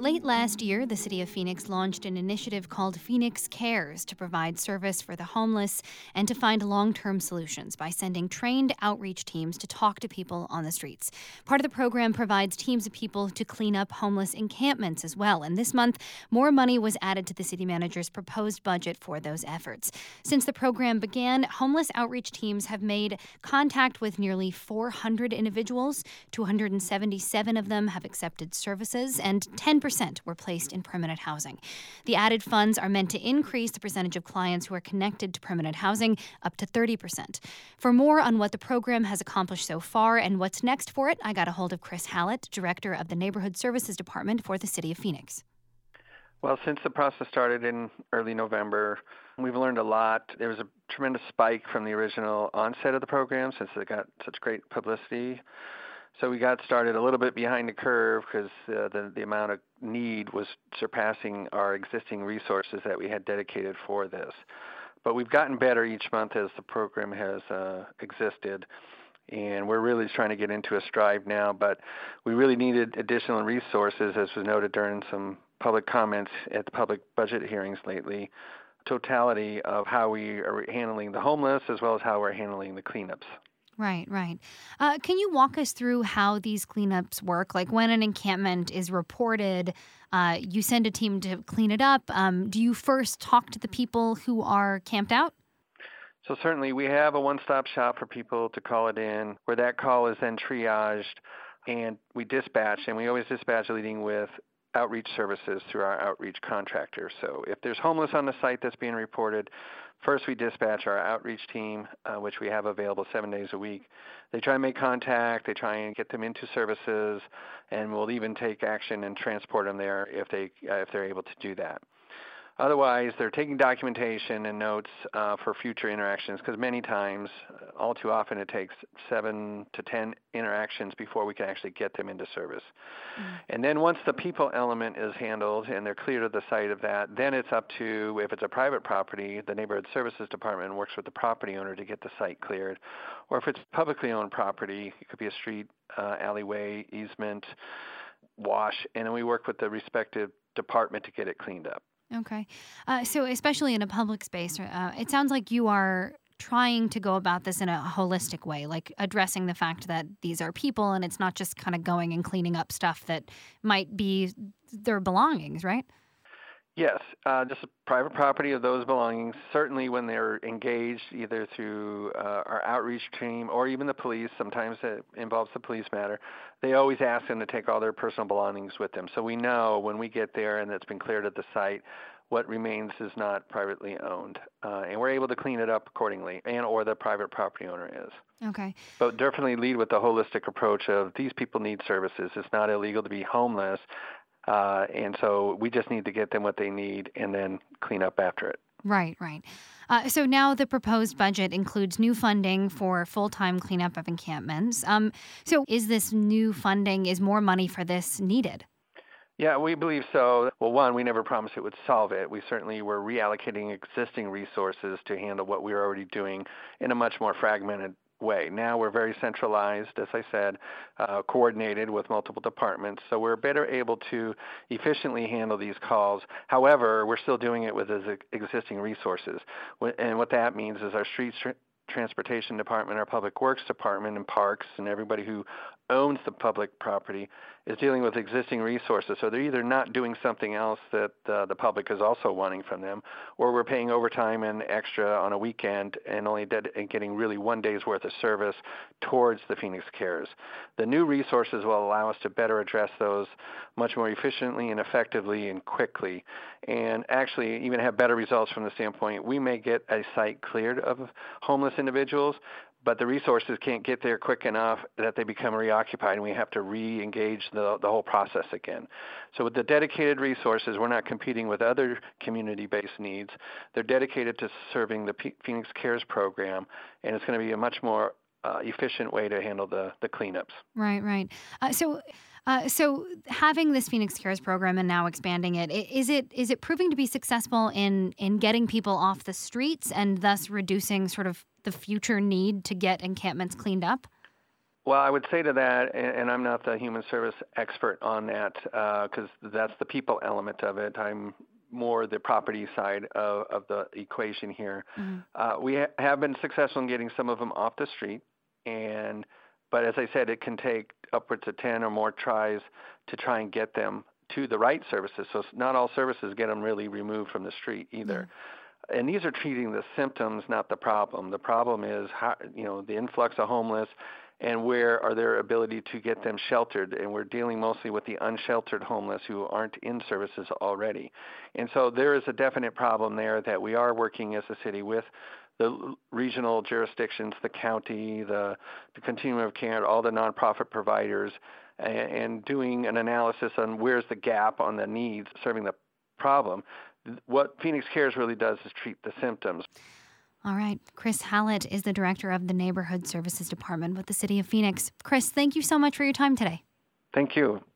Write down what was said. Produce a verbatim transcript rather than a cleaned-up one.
Late last year, the city of Phoenix launched an initiative called Phoenix Cares to provide service for the homeless and to find long-term solutions by sending trained outreach teams to talk to people on the streets. Part of the program provides teams of people to clean up homeless encampments as well. And this month, more money was added to the city manager's proposed budget for those efforts. Since the program began, homeless outreach teams have made contact with nearly four hundred individuals. two hundred seventy-seven of them have accepted services, and ten percent were placed in permanent housing. The added funds are meant to increase the percentage of clients who are connected to permanent housing up to thirty percent. For more on what the program has accomplished so far and what's next for it, I got a hold of Chris Hallett, director of the Neighborhood Services Department for the City of Phoenix. Well, since the process started in early November, we've learned a lot. There was a tremendous spike from the original onset of the program since it got such great publicity. So we got started a little bit behind the curve because uh, the, the amount of need was surpassing our existing resources that we had dedicated for this. But we've gotten better each month as the program has uh, existed, and we're really trying to get into a stride now. But we really needed additional resources, as was noted during some public comments at the public budget hearings lately, totality of how we are handling the homeless as well as how we're handling the cleanups. Right, right. Uh, can you walk us through how these cleanups work? Like when an encampment is reported, uh, you send a team to clean it up. Um, do you first talk to the people who are camped out? So certainly we have a one-stop shop for people to call it in, where that call is then triaged and we dispatch, and we always dispatch leading with outreach services through our outreach contractor. So if there's homeless on the site that's being reported, first we dispatch our outreach team, uh, which we have available seven days a week. They try and make contact, they try and get them into services, and we'll even take action and transport them there if, they, uh, if they're able to do that. Otherwise, they're taking documentation and notes uh, for future interactions, because many times, uh, all too often, it takes seven to ten interactions before we can actually get them into service. Mm-hmm. And then once the people element is handled and they're cleared of the site of that, then it's up to, if it's a private property, the Neighborhood Services Department works with the property owner to get the site cleared. Or if it's publicly owned property, it could be a street, uh, alleyway, easement, wash, and then we work with the respective department to get it cleaned up. Okay. Uh, so especially in a public space, uh, it sounds like you are trying to go about this in a holistic way, like addressing the fact that these are people and it's not just kind of going and cleaning up stuff that might be their belongings, right? Yes, uh, just a private property of those belongings. Certainly when they're engaged either through uh, our outreach team or even the police, sometimes it involves the police matter, they always ask them to take all their personal belongings with them. So we know when we get there and it's been cleared at the site, what remains is not privately owned. Uh, and we're able to clean it up accordingly, and or the private property owner is. Okay. But definitely lead with the holistic approach of these people need services. It's not illegal to be homeless. Uh, and so we just need to get them what they need and then clean up after it. Right, right. Uh, so now the proposed budget includes new funding for full-time cleanup of encampments. Um, so is this new funding, is more money for this needed? Yeah, we believe so. Well, one, we never promised it would solve it. We certainly were reallocating existing resources to handle what we were already doing in a much more fragmented way. Now we're very centralized, as I said, uh, coordinated with multiple departments, so we're better able to efficiently handle these calls. However, we're still doing it with existing resources, and what that means is our streets transportation department, our public works department, and parks, and everybody who owns the public property is dealing with existing resources. So they're either not doing something else that uh, the public is also wanting from them, or we're paying overtime and extra on a weekend and only dead, and getting really one day's worth of service towards the Phoenix Cares. The new resources will allow us to better address those much more efficiently and effectively and quickly, and actually even have better results from the standpoint we may get a site cleared of homeless individuals, but the resources can't get there quick enough that they become reoccupied, and we have to re-engage the, the whole process again. So with the dedicated resources, we're not competing with other community-based needs. They're dedicated to serving the P- Phoenix Cares program, and it's going to be a much more uh, efficient way to handle the, the cleanups. Right, right. Uh, so... Uh, so having this Phoenix Cares program and now expanding it, is it is it proving to be successful in, in getting people off the streets and thus reducing sort of the future need to get encampments cleaned up? Well, I would say to that, and, and I'm not the human service expert on that, because that's the people element of it. I'm more the property side of, of the equation here. Mm-hmm. Uh, we ha- have been successful in getting some of them off the street, and but as I said, it can take upwards of ten or more tries to try and get them to the right services. So not all services get them really removed from the street either. Yeah. And these are treating the symptoms, not the problem. The problem is how, you know, the influx of homeless and where are their ability to get them sheltered. And we're dealing mostly with the unsheltered homeless who aren't in services already. And so there is a definite problem there that we are working as a city with the regional jurisdictions, the county, the, the continuum of care, all the nonprofit providers, and, and doing an analysis on where's the gap on the needs serving the problem. What Phoenix Cares really does is treat the symptoms. All right. Chris Hallett is the director of the Neighborhood Services Department with the City of Phoenix. Chris, thank you so much for your time today. Thank you.